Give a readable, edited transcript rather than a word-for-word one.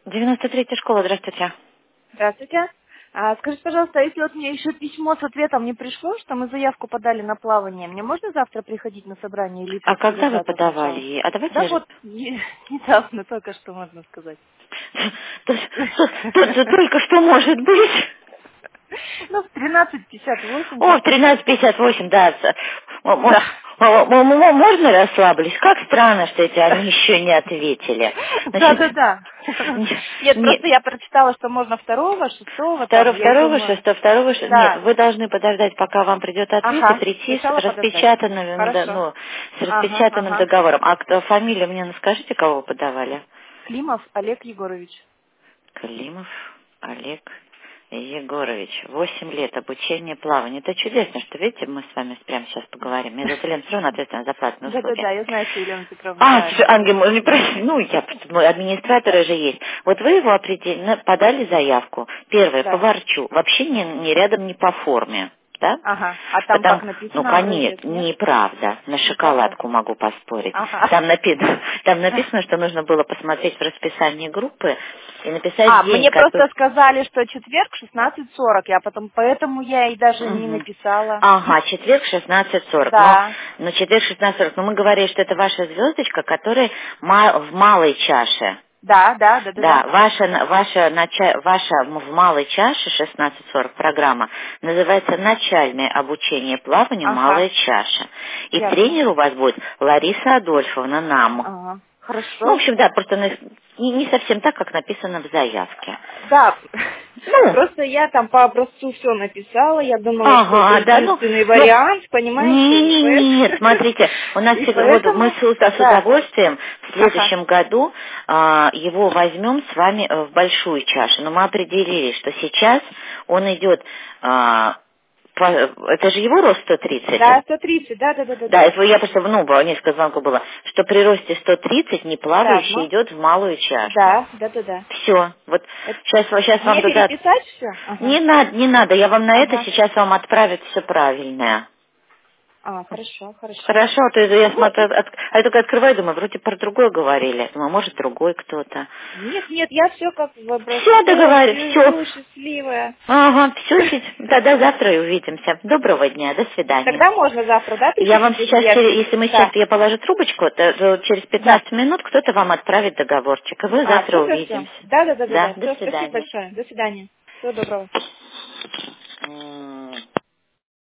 93-я школа, здравствуйте. Здравствуйте. Скажите, пожалуйста, если вот мне еще письмо с ответом не пришло, что мы заявку подали на плавание, мне можно завтра приходить на собрание или А когда вы послезавтра подавали сначала? ей? А давайте... Да вот, недавно только что, можно сказать. Тут же только что может быть. Ну, в 13:58 О, в как-то. 13:58, да. Да. Можно расслабились? Как странно, что эти они еще не ответили. Значит, Да. Нет, не, просто я прочитала, что можно 2-го, 6-го там, я второго, думаю. шестого, второго, нет, Да. вы должны подождать, пока вам придет ответ и Ага. прийти с Сначала подождать. распечатанным, Хорошо. с распечатанным Ага. договором. А кто фамилию мне скажите, кого вы подавали? Климов Олег Егорович. Климов Олег Егорович. 8 лет обучения плаванию. Это чудесно, что, видите, мы с вами прямо сейчас поговорим. Мне зовут Елена Петровна, ответственна за платные услуги. Да, я знаю, что Елена Петровна, да. Слушай, Ангел, не проси, администраторы же есть. Вот вы его подали заявку. Первое, по Да. ворчу. Вообще не рядом, не по форме. Да? Ага. А там как написано Конечно, образец, нет? неправда. На Неправда? шоколадку могу поспорить. Ага. Там написано, что нужно было посмотреть в расписании группы и написать день, Мне который... просто сказали, что четверг 16:40, поэтому я и даже не Мгм. написала. Ага, четверг 16:40. Да. Но четверг 16:40. Но мы говорили, что это ваша звездочка, которая в малой чаше. Да. Да, ваша в малой чаше 16:40 программа называется «Начальное обучение плаванию Ага. малая чаша». И Ясно. тренер у вас будет Лариса Адольфовна Нам. Ага. В Хорошо. общем, да, просто не совсем так, как написано в заявке. Да. Ну, Просто я там по образцу все написала, я думала, что это ага, да, единственный вариант, понимаете, и нет, смотрите, у нас и вот мы поэтому, с да. удовольствием в Ага. следующем году его возьмем с вами в большую чашу. Но мы определили, что сейчас он идет, это же его рост 130. Да, 130, да. Да, это я просто, несколько звонков было, что при росте 130 не плавающий Травма. идет в малую чашу. Да. Все, вот Это сейчас вам мне туда... переписать все? Ага. Не надо, я вам на это Ага. сейчас вам отправят все правильное. Хорошо. Хорошо, а то я Ну, смотрю, я только открываю, думаю, вроде про другое говорили. Думаю, может, другой кто-то. нет, я все как в Все, образце, договорились, все. сижу счастливая. Ага, все, тогда завтра и увидимся. Доброго дня, до свидания. Тогда можно завтра, да, Я вам приходить, если сейчас, я... если мы сейчас, Да, я положу трубочку, то через да. 15 минут кто-то вам отправит договорчик, и вы завтра Все хорошо. увидимся. Да. Да, до Все, спасибо свидания. большое. До свидания. Всего доброго.